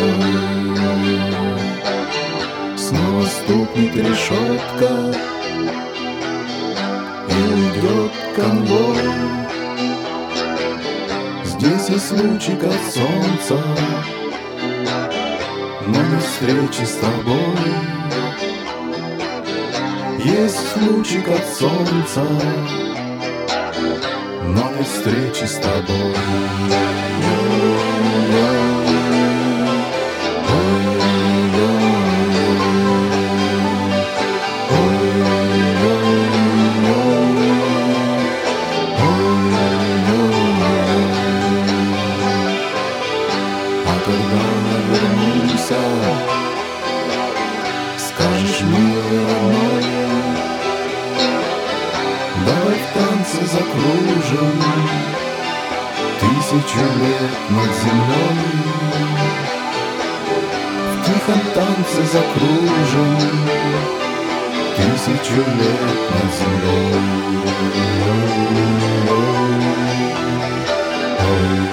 Снова стукнет решетка и уйдет конвой. Здесь есть лучик от солнца, но без встречи с тобой. Есть лучик от солнца, но без встречи с тобой. А когда вернусь, скажешь мне, родной, давай в танце закружим тысячу лет над землей. В тихом танце закружим тысячу лет над землей.